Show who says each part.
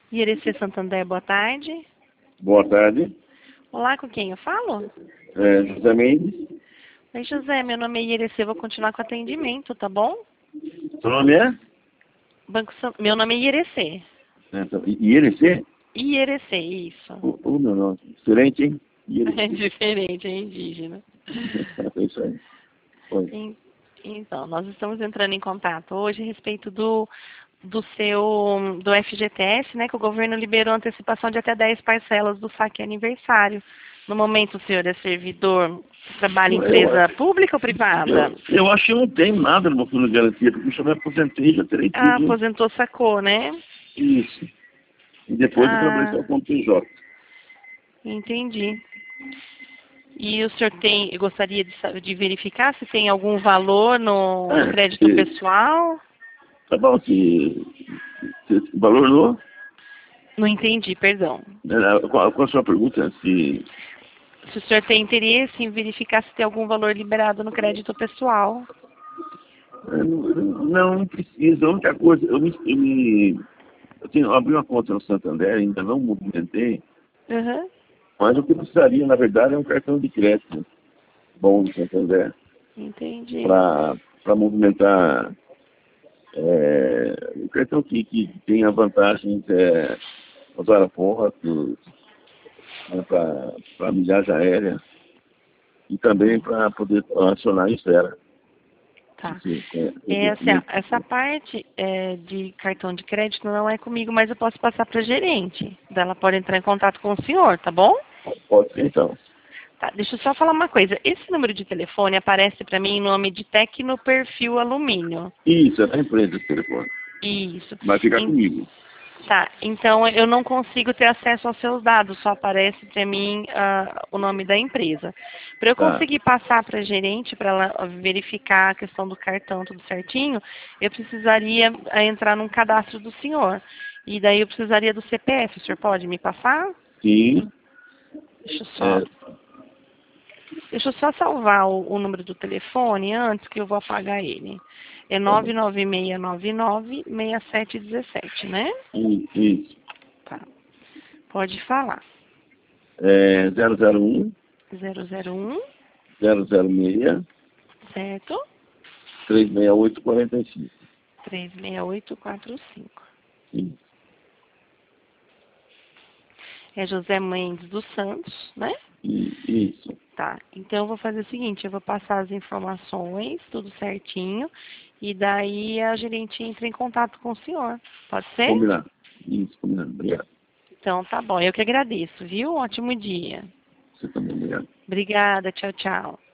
Speaker 1: IRC Santander, boa tarde.
Speaker 2: Boa tarde.
Speaker 1: Olá, com quem eu falo?
Speaker 2: José Mendes.
Speaker 1: Oi, José, meu nome é IRC, vou continuar com o atendimento, tá bom?
Speaker 2: Seu nome é?
Speaker 1: Meu nome é IRC.
Speaker 2: IRC?
Speaker 1: IRC, isso.
Speaker 2: Meu nome. Diferente, hein?
Speaker 1: É diferente, é indígena.
Speaker 2: É isso aí. Oi.
Speaker 1: Então, nós estamos entrando em contato hoje a respeito do FGTS, né, que o governo liberou antecipação de até 10 parcelas do saque aniversário. No momento, o senhor é servidor, trabalha em empresa pública ou privada?
Speaker 2: Eu acho que eu não tenho nada no meu fundo de garantia, porque eu já me aposentei, já terei tudo.
Speaker 1: Ah, aposentou, sacou, né?
Speaker 2: Isso. E depois eu trabalhei só com PJ.
Speaker 1: Entendi. E o senhor gostaria de verificar se tem algum valor no crédito pessoal?
Speaker 2: Tá bom, se valor no...
Speaker 1: Não entendi, perdão.
Speaker 2: Qual a sua pergunta?
Speaker 1: Se o senhor tem interesse em verificar se tem algum valor liberado no crédito pessoal.
Speaker 2: Não precisa. A única coisa, eu abri uma conta no Santander, ainda não movimentei, mas o que eu precisaria, na verdade, é um cartão de crédito bom do Santander.
Speaker 1: Entendi.
Speaker 2: Para movimentar o cartão que tenha vantagens aos aeroportos, né, para milhagem aérea e também para poder acionar a esfera.
Speaker 1: Tá. Essa parte de cartão de crédito não é comigo, mas eu posso passar para a gerente. Ela pode entrar em contato com o senhor, tá bom?
Speaker 2: Pode ser, então.
Speaker 1: Tá, deixa eu só falar uma coisa. Esse número de telefone aparece para mim em nome de Tecnoperfil Alumínio.
Speaker 2: Isso, é da empresa esse telefone.
Speaker 1: Isso.
Speaker 2: Vai ficar comigo.
Speaker 1: Tá, então eu não consigo ter acesso aos seus dados, só aparece para mim o nome da empresa. Para eu conseguir passar para a gerente, para ela verificar a questão do cartão, tudo certinho, eu precisaria entrar num cadastro do senhor. E daí eu precisaria do CPF, o senhor pode me passar?
Speaker 2: Sim.
Speaker 1: Deixa eu só salvar o número do telefone antes que eu vou apagar ele. É 99699-6717, né?
Speaker 2: Isso.
Speaker 1: Tá. Pode falar.
Speaker 2: 001.
Speaker 1: 001.
Speaker 2: 006.
Speaker 1: Certo.
Speaker 2: 36845.
Speaker 1: 36845.
Speaker 2: Isso.
Speaker 1: É José Mendes dos Santos, né?
Speaker 2: Isso.
Speaker 1: Tá. Então eu vou fazer o seguinte, eu vou passar as informações, tudo certinho, e daí a gerente entra em contato com o senhor. Pode ser?
Speaker 2: Combinado. Isso, combinado. Obrigado.
Speaker 1: Então tá bom, eu que agradeço, viu? Ótimo dia.
Speaker 2: Você também, obrigado.
Speaker 1: Obrigada, tchau, tchau.